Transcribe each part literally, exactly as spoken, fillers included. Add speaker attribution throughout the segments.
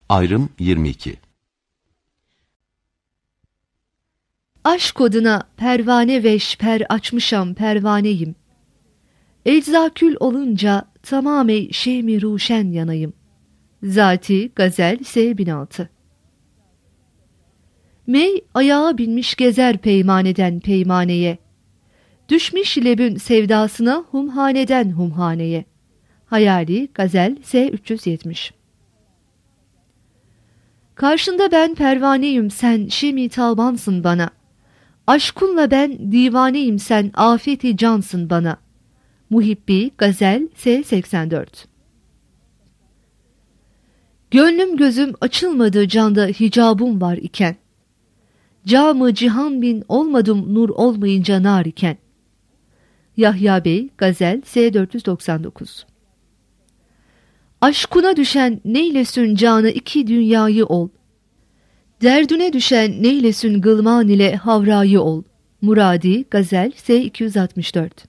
Speaker 1: Ayrım yirmi iki.
Speaker 2: Aşk oduna pervane veş per açmışam pervaneyim. Eczakül olunca tamamey şemi ruşen yanayım. Zati Gazel S bin altı. Mey ayağa binmiş gezer peymaneden peymaneye. Düşmüş lebün sevdasına humhaneden humhaneye. Hayali Gazel S üç yüz yetmiş. Karşında ben pervaneyim sen şemi tabansın bana. Aşkunla ben divaneyim sen afeti cansın bana. Muhibbi Gazel S seksen dört. Gönlüm gözüm açılmadı canda hicabım var iken. Camı cihan bin olmadım nur olmayınca nar iken. Yahya Bey Gazel S dört yüz doksan dokuz. Aşkuna düşen neylesin canı iki dünyayı ol. Derdüne düşen neylesin gılman ile havrayı ol. Muradi Gazel S iki yüz altmış dört.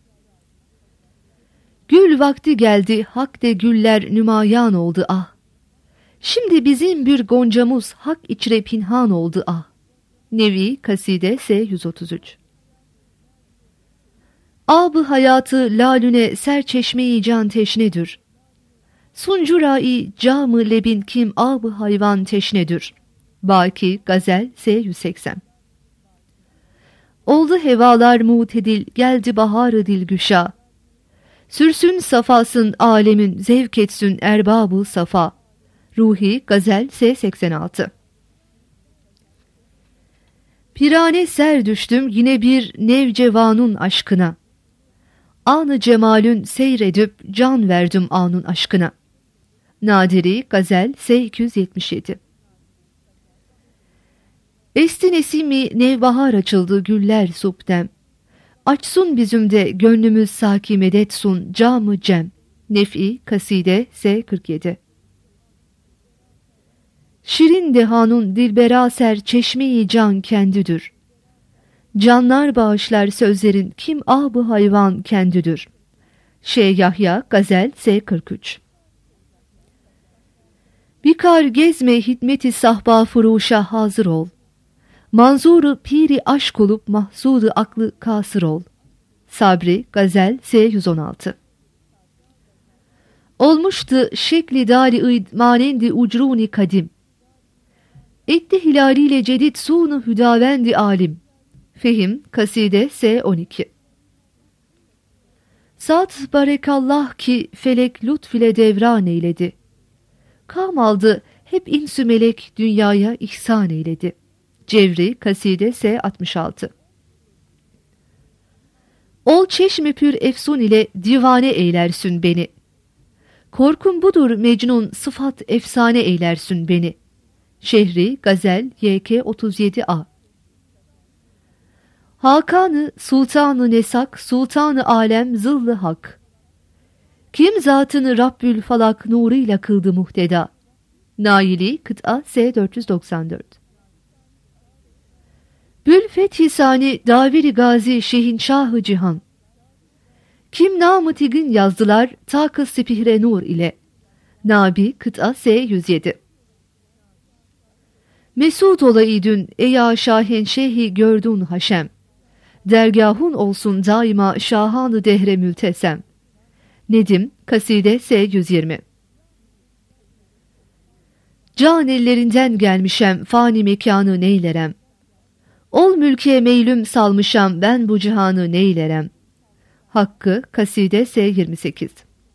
Speaker 2: Gül vakti geldi hak de güller nümayan oldu ah. Şimdi bizim bir goncamız hak içre pinhan oldu ah. Nevi Kaside S yüz otuz üç. Ab-ı hayatı lalüne serçeşmeyi can teşnedir. Suncurai camı lebin kim ab-ı hayvan teşnedir. Baki Gazel S yüz seksen. Oldu hevalar mutedil geldi baharı dilgüşa. Sürsün safasın alemin zevk etsin erbabı safa. Ruhi Gazel S seksen altı. Pirane ser düştüm yine bir nevcevanun aşkına. Anı cemalün seyredip can verdim anın aşkına. Nadiri Gazel S iki yüz yetmiş yedi. Esti nesimi nevbahar açıldı güller subdem. Açsun bizümde gönlümüz saki medetsun camı cem. Nef'i Kaside S kırk yedi. Şirin dehanun dilbera ser çeşmeyi can kendidir. Canlar bağışlar sözlerin kim ab-ı hayvan kendidir. Şeyh Yahya Gazel S kırk üç. Bikar gezme hikmeti sahba furuşa hazır ol. Manzuru piri aşk olup mahzudu aklı kasır ol. Sabri Gazel S yüz on altı. Olmuştu şekli dali-id manendi ucruni kadim. Etti hilaliyle cedid sunu hüdavendi alim. Fehim Kaside S on iki. Zat barekallah ki felek lütf ile devran eyledi. Kam aldı hep insü melek dünyaya ihsan eyledi. Cevri Kaside S altmış altı. Ol çeşmi pür efsun ile divane eylersin beni. Korkum budur Mecnun sıfat efsane eylersin beni. Şehri Gazel Y K otuz yedi A. Hakanı Sultanı Nesak Sultanı Alem zıllı hak. Kim zatını Rabbül Falak nuruyla kıldı muhteda. Naili Kıt'a S dört yüz doksan dört. Bül Fethisani Daviri Gazi Şehinşahı Cihan. Kim namı tigin yazdılar takı sipihre nur ile. Nabi Kıt'a S yüz yedi. Mesud olayı dün eya şahen şeyhi gördün haşem. Dergahun olsun daima şahanı dehre mültesem. Nedim Kaside S yüz yirmi. Can ellerinden gelmişem fani mekanı neylerem. Ol mülke meylüm salmışam ben bu cihanı neylerem. Hakkı Kaside S yirmi sekiz.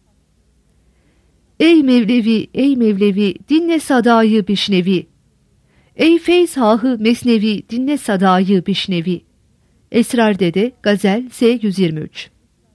Speaker 2: Ey Mevlevi, ey Mevlevi, dinle sadayı bişnevi. Ey feyzhahı mesnevi, dinle sadayı bişnevi. Esrar Dede Gazel S yüz yirmi üç.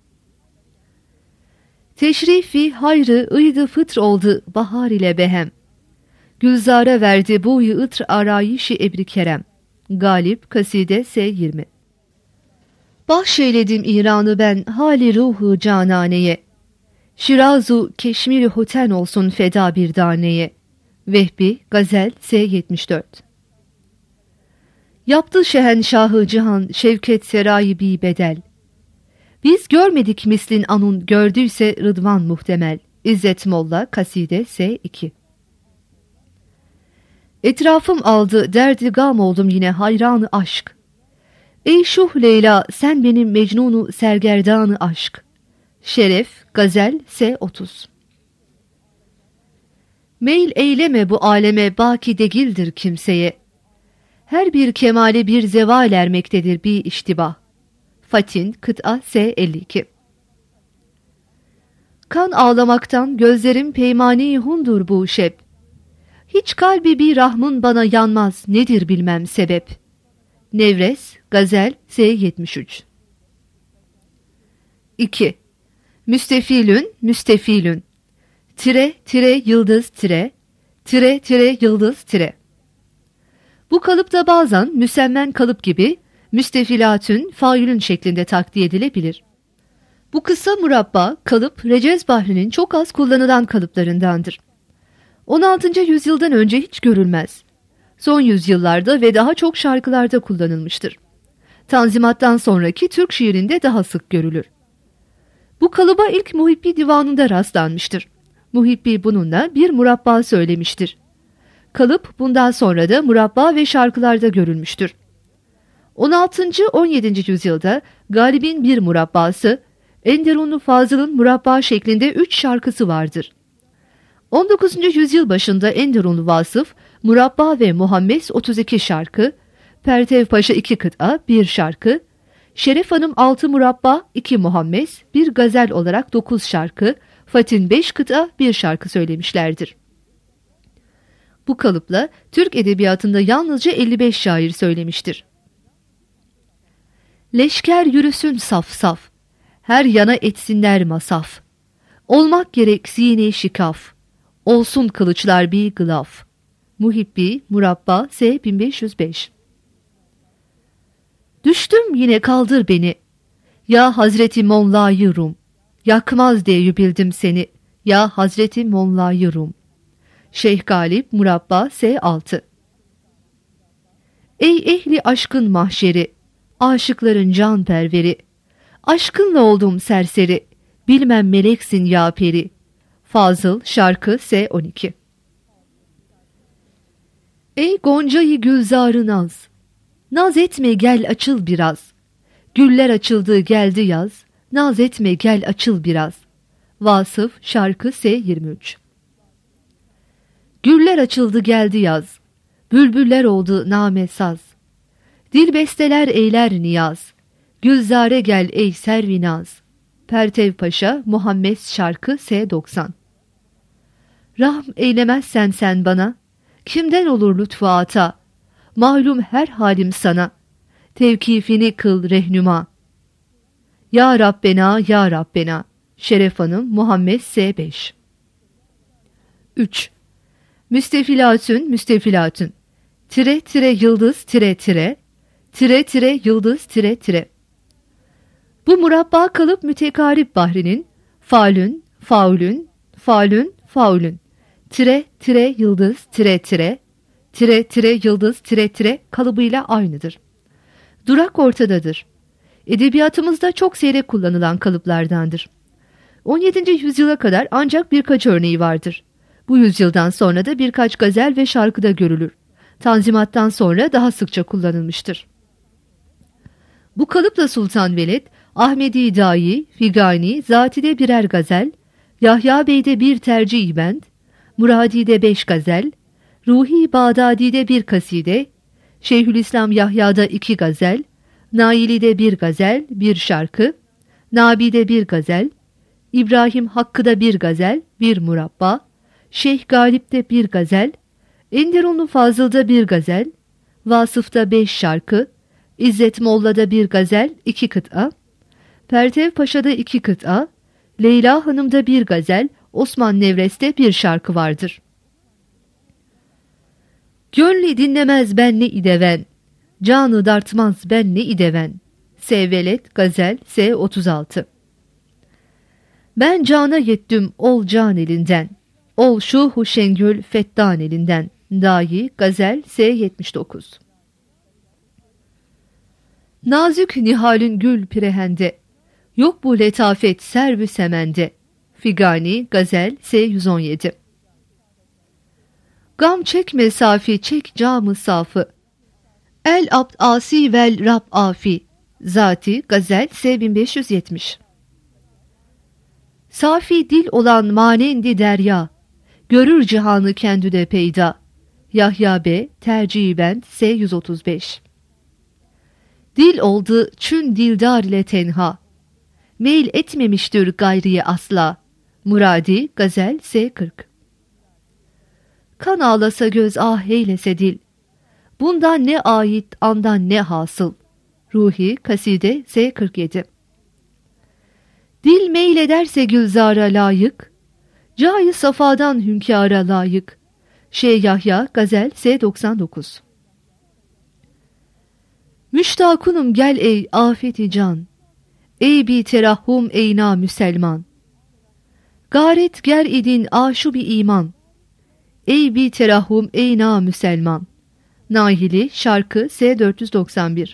Speaker 2: Teşrifi hayrı ıydı fıtr oldu bahar ile behem. Gülzara verdi buyu ıtr arayişi ebri kerem. Galip Kaside S yirmi. Bahşeyledim İran'ı ben hali ruhu cananeye. Şirazu keşmiri hoten olsun feda bir daneye. Vehbi Gazel S yetmiş dört. Yaptı şehenşahı cihan şevket serayı bi bedel. Biz görmedik mislin anun gördüyse rıdvan muhtemel. İzzet Molla Kaside S iki. Etrafım aldı, derdi gam oldum yine hayranı aşk. Ey şuh Leyla, sen benim Mecnun'u sergerdanı aşk. Şeref, Gazel, S otuz. Meyl eyleme bu aleme, baki degildir kimseye. Her bir kemale bir zeval ermektedir bir iştibah. Fatin, Kıta, S elli iki. Kan ağlamaktan gözlerim peymani hundur bu şeb. Hiç kalbi bir rahmın bana yanmaz, nedir bilmem sebep. Nevres, Gazel, S yetmiş üç. iki. Müstefilün, müstefilün. Tire, tire, yıldız, tire. Tire, tire, yıldız, tire. Bu kalıpta bazen müsemmen kalıp gibi müstefilatün, failün şeklinde takdir edilebilir. Bu kısa murabba kalıp Recez Bahri'nin çok az kullanılan kalıplarındandır. on altıncı yüzyıldan önce hiç görülmez. Son yüzyıllarda ve daha çok şarkılarda kullanılmıştır. Tanzimattan sonraki Türk şiirinde daha sık görülür. Bu kalıba ilk Muhibbi divanında rastlanmıştır. Muhibbi bununla bir murabba söylemiştir. Kalıp bundan sonra da murabba ve şarkılarda görülmüştür. on altıncı on yedinci yüzyılda Galib'in bir murabbası, Enderunlu Fazıl'ın murabba şeklinde üç şarkısı vardır. on dokuzuncu yüzyıl başında Enderunlu Vasıf, murabba ve muhammes otuz iki şarkı, Pertev Paşa iki kıta, bir şarkı, Şeref Hanım altı murabba, iki muhammes, bir gazel olarak dokuz şarkı, Fatin beş kıta, bir şarkı söylemişlerdir. Bu kalıpla Türk edebiyatında yalnızca elli beş şair söylemiştir. Leşker yürüsün saf saf, her yana etsinler masaf. Olmak gerek zine şikaf, olsun kılıçlar bir gılaf. Muhibbi, Murabba, S bin beş yüz beş. Düştüm yine kaldır beni, ya Hazreti Molla-i Rum, yakmaz diye bildim seni, ya Hazreti Molla-i Rum. Şeyh Galip, Murabba, S altı. Ey ehli aşkın mahşeri, aşıkların can perveri, aşkınla oldum serseri, bilmem meleksin ya peri. Fazıl, şarkı, S on iki. Ey goncayı gülzarı naz, naz etme gel açıl biraz. Güller açıldı geldi yaz, naz etme gel açıl biraz. Vasıf, şarkı, S yirmi üç. Güller açıldı geldi yaz, bülbüller oldu name saz. Dil besteler eyler niyaz, gülzare gel ey servinaz. Pertev Paşa, Muhammed şarkı, S doksan. Rahm eylemezsen sen bana, kimden olur lütfu ata? Malum her halim sana, tevkifini kıl rehnuma. Ya Rabbena, Ya Rabbena. Şeref Hanım, Muhammed, S beş. üç. Müstefilatün, müstefilatün. Tire tire yıldız tire tire. Tire tire yıldız tire tire. Bu murabba kalıp mütekarip bahrinin faulün, faulün, faulün, faulün. Tire tire yıldız tire tire. Tire tire yıldız tire tire kalıbıyla aynıdır. Durak ortadadır. Edebiyatımızda çok seyrek kullanılan kalıplardandır. on yedinci yüzyıla kadar ancak birkaç örneği vardır. Bu yüzyıldan sonra da birkaç gazel ve şarkıda görülür. Tanzimattan sonra daha sıkça kullanılmıştır. Bu kalıpla Sultan Veled, Ahmedi Dahi, Figani, Zati'de birer gazel, Yahya Bey'de bir tercih bend, Muradi'de beş gazel, Ruhi Bağdadi'de bir kaside, Şeyhülislam Yahya'da iki gazel, Naili'de bir gazel, bir şarkı, Nabi'de bir gazel, İbrahim Hakkı'da bir gazel, bir murabba, Şeyh Galip'te bir gazel, Enderunlu Fazıl'da bir gazel, Vasıf'ta beş şarkı, İzzet Molla'da bir gazel, iki kıta, Pertev Paşa'da iki kıta, Leyla Hanım'da bir gazel, Osman Nevres'te bir şarkı vardır. Gönlü dinlemez ben ne ideven, canı dartmaz ben ne ideven. Sevvelet, Gazel, S otuz altı. Ben cana yettim ol can elinden, ol şuhu şengül fettan elinden. Dahi, Gazel, S yetmiş dokuz. Nazük nihalün gül pirehende, yok bu letafet servü semende. Figani, Gazel, S yüz on yedi. Gam çekme safi, çek camı safı. El abd asi vel Rab afi. Zati Gazel S bin beş yüz yetmiş. Safi dil olan manendi derya, görür cihanı kendüde peyda. Yahya B. Terciben S yüz otuz beş. Dil oldu çün dildar ile tenha, meyil etmemiştir gayriye asla. Muradi Gazel S kırk. Kan ağlasa göz ah eylese dil, bundan ne ait andan ne hasıl. Ruhi Kaside S kırk yedi. Dil meylederse gülzara layık, cahı safadan hünkâra layık. Şeyh Yahya Gazel S doksan dokuz. Müştakunum gel ey afeti can, ey bi terahhum eyna müselman. Garet ger idin aşu bi iman, ey bi terahhum eyna müselman. Nahili Şarkı S dört yüz doksan bir.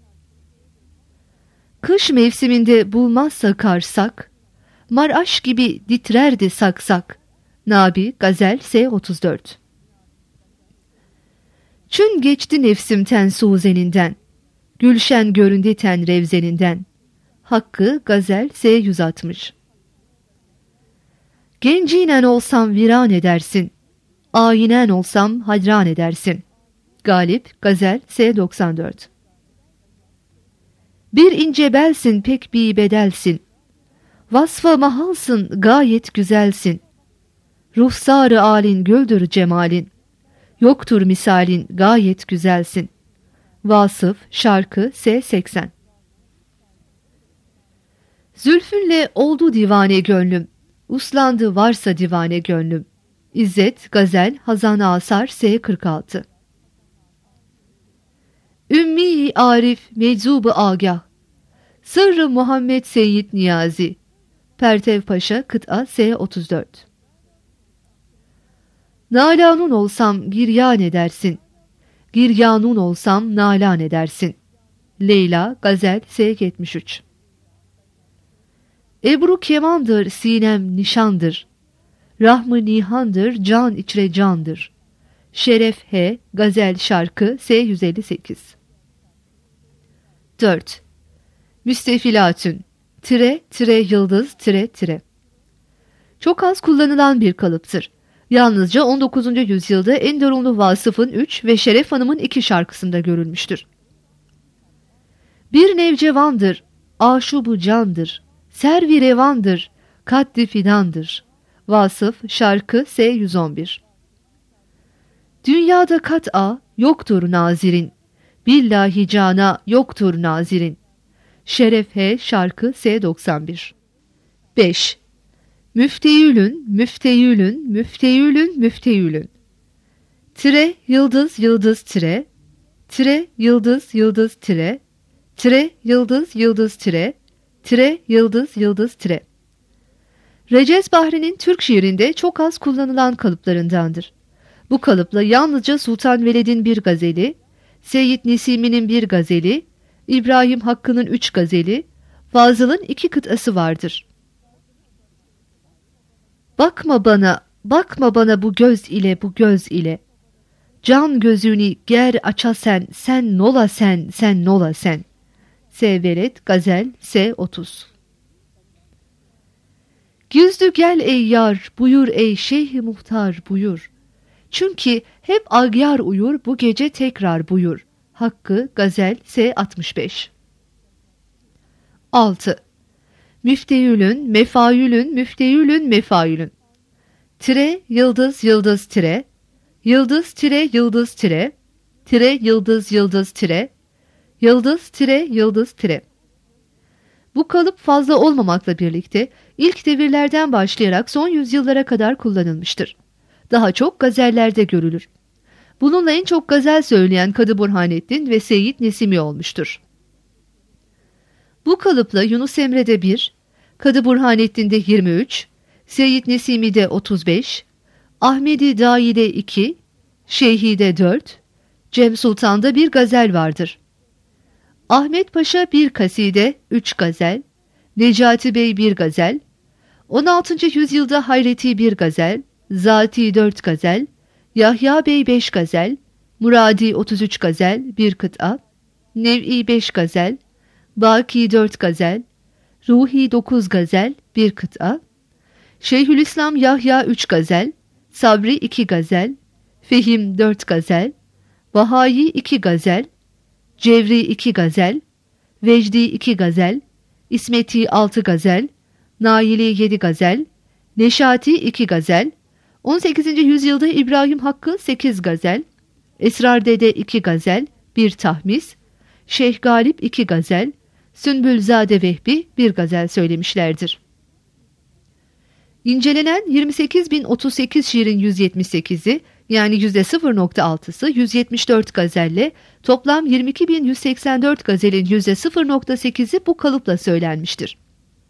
Speaker 2: Kış mevsiminde bulmazsa karsak, maraş gibi ditrerdi saksak. Nabi Gazel S otuz dört. Çün geçti nefsim ten suzeninden, gülşen göründü ten revzeninden. Hakkı Gazel S yüz altmış. Gencinen olsam viran edersin, ayinen olsam hadran edersin. Galip Gazel S doksan dört. Bir ince belsin pek bir bedelsin, vasfa mahalsın gayet güzelsin. Ruhsar-ı alin güldür cemalin, yoktur misalin gayet güzelsin. Vasıf Şarkı S seksen. Zülfünle oldu divane gönlüm, uslandı varsa divane gönlüm. İzzet Gazel Hazan Asar S kırk altı. Ümmi Arif meczubu agah, Sırrı Muhammed Seyyid Niyazi. Pertev Paşa Kıta S otuz dört. Nalanun olsam giryan edersin, giryanun olsam nalan edersin. Leyla Gazel S yetmiş üç. Ebru kemandır sinem nişandır, rahmı nihandır can içre candır. Şeref H. Gazel Şarkı S yüz elli sekiz. dört. Müstefilatün tire tire yıldız tire tire. Çok az kullanılan bir kalıptır. Yalnızca on dokuzuncu yüzyılda Enderunlu Vasıf'ın üç ve Şeref Hanım'ın iki şarkısında görülmüştür. Bir nevcevandır, aşubu candır, servi revandır, kaddi fidandır. Vasıf Şarkı S yüz on bir. Dünyada kat'a yoktur nazirin, billahi cana yoktur nazirin. Şeref H. Şarkı S doksan bir. beş. Müfteyülün, müfteyülün, müfteyülün, müfteyülün. Tire, yıldız, yıldız, tire. Tire, yıldız, yıldız, tire. Tire, yıldız, yıldız, tire. Tire, yıldız, yıldız, tire. Recez Bahri'nin Türk şiirinde çok az kullanılan kalıplarındandır. Bu kalıpla yalnızca Sultan Veled'in bir gazeli, Seyyid Nesimi'nin bir gazeli, İbrahim Hakkı'nın üç gazeli, Fazıl'ın iki kıtası vardır. Bakma bana, bakma bana bu göz ile, bu göz ile. Can gözünü ger aça sen, sen nola sen, sen nola sen. S. Veled Gazel S otuz. Güzdü gel ey yar, buyur ey şeyh-i muhtar buyur. Çünkü hep agyar uyur, bu gece tekrar buyur. Hakkı Gazel S altmış beş. altı. Müfteyülün, mefaülün, müfteyülün, mefaülün. Tire, yıldız, yıldız, tire. Yıldız, tire, yıldız, tire. Tire, yıldız, yıldız, tire. Yıldız, tire, yıldız, tire. Bu kalıp fazla olmamakla birlikte ilk devirlerden başlayarak son yüzyıllara kadar kullanılmıştır. Daha çok gazellerde görülür. Bununla en çok gazel söyleyen Kadı Burhanettin ve Seyyid Nesimi olmuştur. Bu kalıpla Yunus Emre'de bir, Kadı Burhanettin'de yirmi üç, Seyyid Nesimi'de otuz beş, Ahmedi Dai'de iki, Şeyhi'de dört, Cem Sultan'da bir gazel vardır. Ahmet Paşa bir kaside, üç gazel, Necati Bey bir gazel, on altıncı yüzyılda Hayreti bir gazel, Zati dört gazel, Yahya Bey beş gazel, Muradi otuz üç gazel, bir kıta, Nev'i beş gazel, Baki dört gazel, Ruhi dokuz gazel, bir kıta, Şeyhülislam Yahya üç gazel, Sabri iki gazel, Fehim dört gazel, Bahayi iki gazel, Cevri iki gazel, Vecdi iki gazel, İsmeti altı gazel, Naili yedi gazel, Neşati iki gazel, on sekizinci yüzyılda İbrahim Hakkı sekiz gazel, Esrar Dede iki gazel, bir tahmis, Şeyh Galip iki gazel, Sünbülzade Vehbi bir gazel söylemişlerdir. İncelenen yirmi sekiz bin otuz sekiz şiirin yüz yetmiş sekizi yani yüzde sıfır nokta altısı yüz yetmiş dört gazelle toplam yirmi iki bin yüz seksen dört gazelin yüzde sıfır nokta sekizi bu kalıpla söylenmiştir.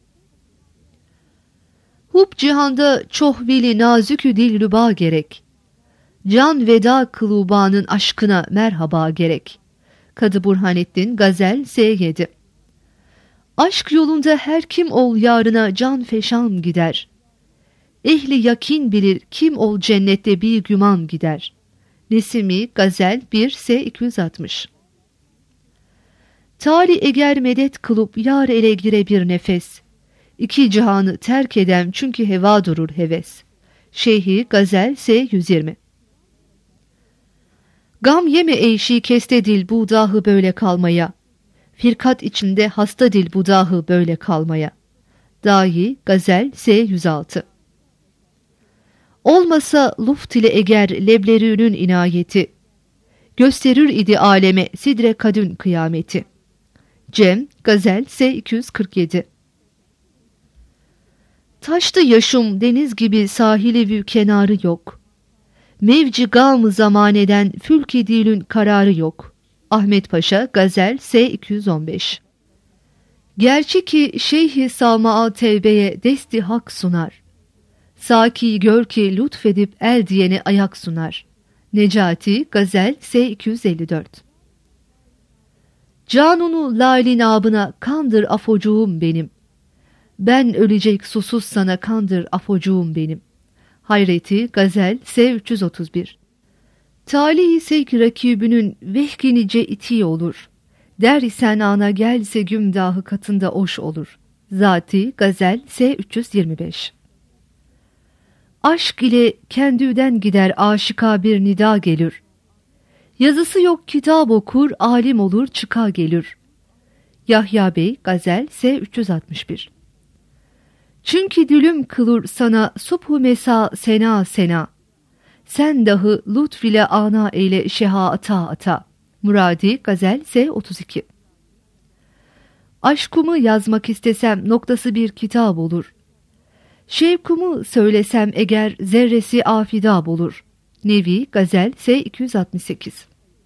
Speaker 2: Hub cihanda çohvili nazükü dil rüba gerek. Can veda kılıbanın aşkına merhaba gerek. Kadı Burhanettin Gazel S yedi. Aşk yolunda her kim ol yarına can feşan gider. Ehli yakin bilir kim ol cennette bir güman gider. Nesimi Gazel bir S iki yüz altmış. Tali eger medet kılıp yar ele gire bir nefes. İki cihanı terk edem çünkü heva durur heves. Şeyhi Gazel S yüz yirmi. Gam yeme eyşi keste dil bu dahı böyle kalmaya. Firkat içinde hasta dil bu dahı böyle kalmaya. Dahi Gazel S yüz altı. Olmasa luft ile eger leblerünün inayeti. Gösterir idi aleme sidre kadün kıyameti. Cem Gazel S iki yüz kırk yedi. Taştı yaşım deniz gibi sahili bir kenarı yok. Mevci gam-ı zamaneden fülki dilün kararı yok. Ahmet Paşa Gazel S iki yüz on beş. Gerçi ki Şeyh-i Sama'a tevbeye desti hak sunar. Saki gör ki lütfedip el diyene ayak sunar. Necati Gazel S iki yüz elli dört. Canunu lalin abına kandır afocuğum benim. Ben ölecek susuz sana kandır afocuğum benim. Hayreti Gazel S üç yüz otuz bir. Tali-i sevk rakibünün vehkinice iti olur. Der isen ana gelse gümdahı katında oş olur. Zati Gazel S üç yüz yirmi beş. Aşk ile kendüden gider aşika bir nida gelir. Yazısı yok kitap okur alim olur çıka gelir. Yahya Bey Gazel S üç yüz altmış bir. Çünkü dülüm kılır sana subhu mesa sena sena. Sen dahi lütf ile ana eyle şeha ata ata. Muradi Gazel S otuz iki. Aşkımı yazmak istesem noktası bir kitap olur. Şevkumu söylesem eğer zerresi afidab olur. Nevi Gazel S iki yüz altmış sekiz.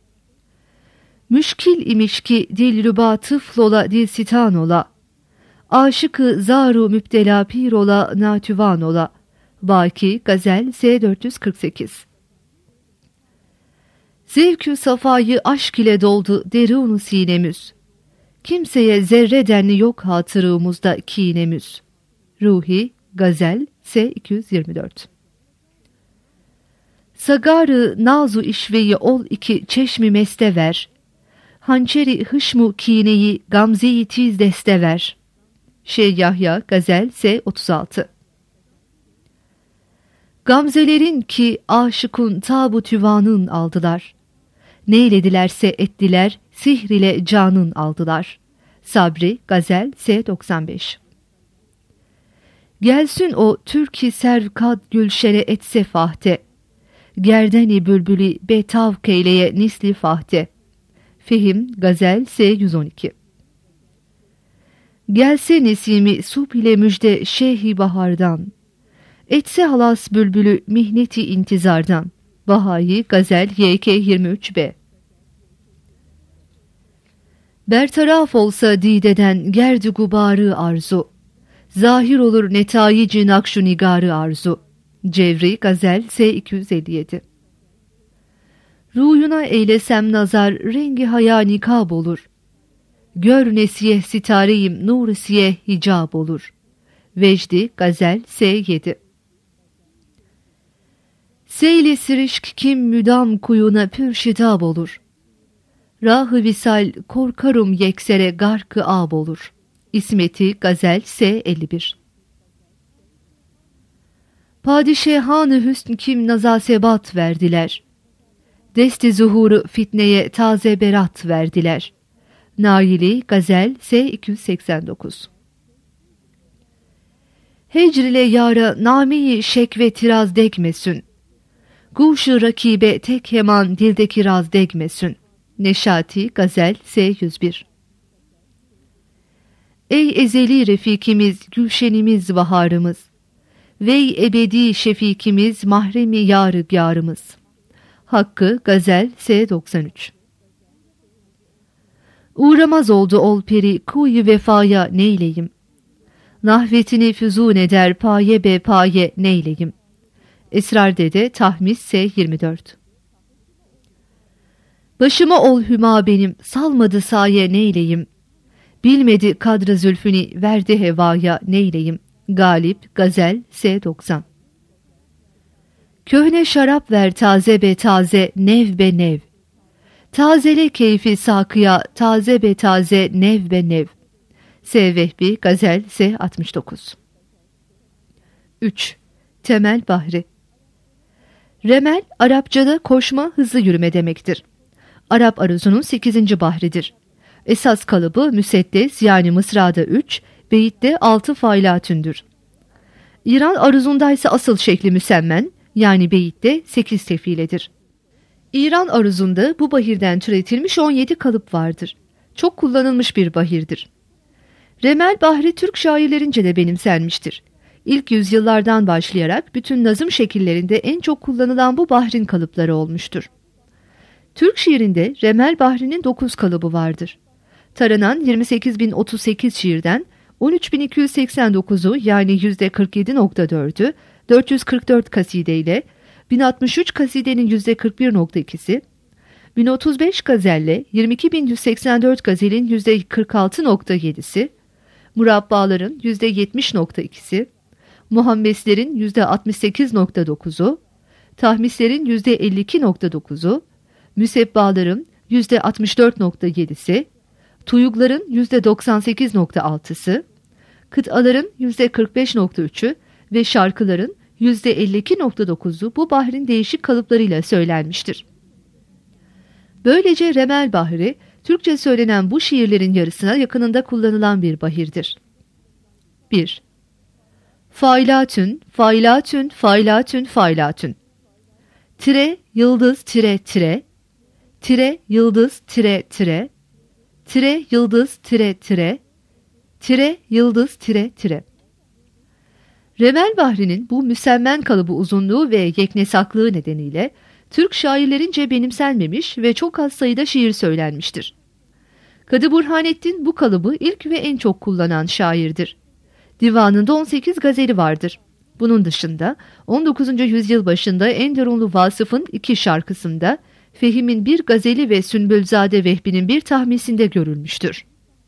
Speaker 2: Müşkil imiş ki dil rüba tıfl ola dil sitan ola. Aşıkı zaru müptela pir ola natüvan ola. Baki Gazel S dört yüz kırk sekiz. Zevkü safayı aşk ile doldu derunu sinemiz. Kimseye zerre denli yok hatırımızda kinemiz. Ruhi Gazel S iki yüz yirmi dört. Sagarı nazu işveyi ol iki çeşmi meste ver. Hançeri hışmu kineyi gamzeyi tiz deste ver. Şeyh Yahya Gazel S otuz altı. Gamzelerin ki aşıkun tabu tüvanın aldılar. Neyledilerse ettiler, sihr ile canın aldılar. Sabri Gazel S doksan beş. Gelsin o Türk-i servkad gülşere etse fahte. Gerdeni bülbülü betav keyleye nisli fahte. Fehim Gazel S yüz on iki. Gelse nesimi sup ile müjde şeyhi bahardan. Etse halas bülbülü mihneti intizardan. Bahayi Gazel Y K yirmi üç B. Bertaraf olsa dideden gerdi gubarı arzu. Zahir olur netayici nakşu nigarı arzu. Cevri Gazel S iki yüz elli yedi. Ruhuna eylesem nazar rengi haya nikab olur. Gör nesiyeh sitareyim nur siyeh hicab olur. Vecdi Gazel S yedi. Seyli sirişk kim müdam kuyuna pürşitab olur. Rahı visal korkarım yeksere garkı ab olur. İsmeti Gazel S elli bir. Padişehanı hüsn kim nazasebat verdiler. Desti zuhuru fitneye taze berat verdiler. Naili Gazel S iki yüz seksen dokuz. Hecrile yara name-i şek ve tiraz degmesün. Guşu rakibe tek heman dildeki raz degmesün. Neşati Gazel S yüz bir. Ey ezeli refikimiz, gülşenimiz, baharımız. Vey ebedi şefikimiz, mahremi yâr-ı yârımız. Hakkı Gazel S doksan üç. Uğramaz oldu ol peri, kuyu vefaya neyleyim? Nahvetini füzun eder paye be paye neyleyim? Esrar Dede Tahmis S yirmi dört. Başıma ol hüma benim, salmadı saye neyleyim? Bilmedi kadrı zülfünü, verdi hevaya neyleyim? Galip Gazel S doksan. Köhne şarap ver taze be taze, nev be nev. Tazele keyfi sakıya, taze be taze, nev be nev. S. Vehbi Gazel S altmış dokuz. üç. Temel Bahri. Remel, Arapçada koşma, hızlı yürüme demektir. Arap aruzunun sekizinci bahridir. Esas kalıbı müseddes yani mısrada üç, beyitte altı failatündür. İran aruzunda ise asıl şekli müsemmen yani beyitte sekiz tefiledir. İran aruzunda bu bahirden türetilmiş on yedi kalıp vardır. Çok kullanılmış bir bahirdir. Remel bahri Türk şairlerince de benimsenmiştir. İlk yüzyıllardan başlayarak bütün nazım şekillerinde en çok kullanılan bu bahrin kalıpları olmuştur. Türk şiirinde Remel bahrinin dokuz kalıbı vardır. Taranan yirmi sekiz bin otuz sekiz şiirden on üç bin iki yüz seksen dokuzu yani yüzde kırk yedi nokta dördü dört yüz kırk dört kaside ile bin altmış üç kasidenin yüzde kırk bir nokta ikisi, bin otuz beş gazelle yirmi iki bin yüz seksen dört gazelin yüzde kırk altı nokta yedisi, murabbaların yüzde yetmiş nokta ikisi, muhammeslerin yüzde altmış sekiz nokta dokuzu, tahmislerin yüzde elli iki nokta dokuzu, müsebbaların yüzde altmış dört nokta yedisi, tuyugların yüzde doksan sekiz nokta altısı, kıtaların yüzde kırk beş nokta üçü ve şarkıların yüzde elli iki nokta dokuzu bu bahrin değişik kalıplarıyla söylenmiştir. Böylece Remel bahri, Türkçe söylenen bu şiirlerin yarısına yakınında kullanılan bir bahirdir. bir. Failatün, failatün, failatün, failatün. Tire, yıldız, tire, tire. Tire, yıldız, tire, tire. Tire, yıldız, tire, tire. Tire, yıldız, tire, tire. Remel bahrinin bu müsemmen kalıbı uzunluğu ve yeknesaklığı nedeniyle Türk şairlerince benimsenmemiş ve çok az sayıda şiir söylenmiştir. Kadı Burhanettin bu kalıbı ilk ve en çok kullanan şairdir. Divanında on sekiz gazeli vardır. Bunun dışında on dokuzuncu yüzyıl başında Enderunlu Vasıf'ın iki şarkısında, Fehim'in bir gazeli ve Sünbülzade Vehbi'nin bir tahmisinde görülmüştür.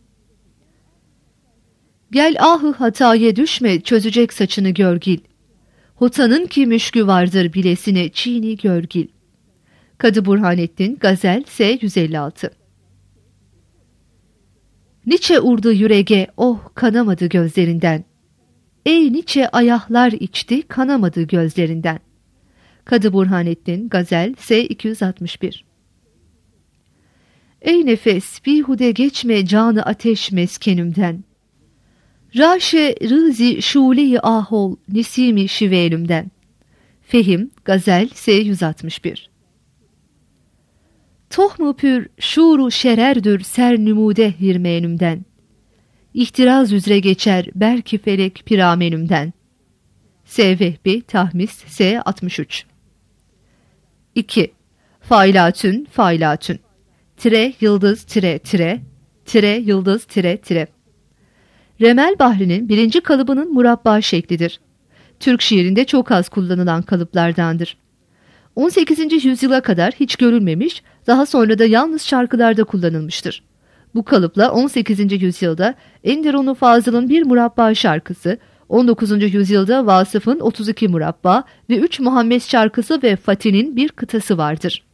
Speaker 2: Gel ahı hataya düşme, çözecek saçını görgil. Hotanın ki müşkü vardır bilesine, çiğni görgil. Kadı Burhanettin Gazel S yüz elli altı. Niçe urdu yürege, oh kanamadı gözlerinden. Ey niçe ayahlar içti, kanamadı gözlerinden. Kadı Burhanettin Gazel S iki yüz altmış bir. Ey nefes, bihude geçme canı ateş meskenimden. Raşe rızi şule-i ahol, nesimi şivelümden. Fehim Gazel S yüz altmış bir. Tohmu pür, şuru şererdür ser numude hirmenümden. İhtiraz üzere geçer belki felek piramenümden. S. Vehbi Tahmis S altmış üç. iki. Failatün, failatün. Tire, yıldız, tire, tire. Tire, yıldız, tire, tire. Remel bahrinin birinci kalıbının murabba şeklidir. Türk şiirinde çok az kullanılan kalıplardandır. on sekizinci yüzyıla kadar hiç görülmemiş, daha sonra da yalnız şarkılarda kullanılmıştır. Bu kalıpla on sekizinci yüzyılda Enderunlu Fazıl'ın bir murabba şarkısı, on dokuzuncu yüzyılda Vasıf'ın otuz iki Murabba ve üç Muhammed şarkısı ve Fatih'in bir kıtası vardır.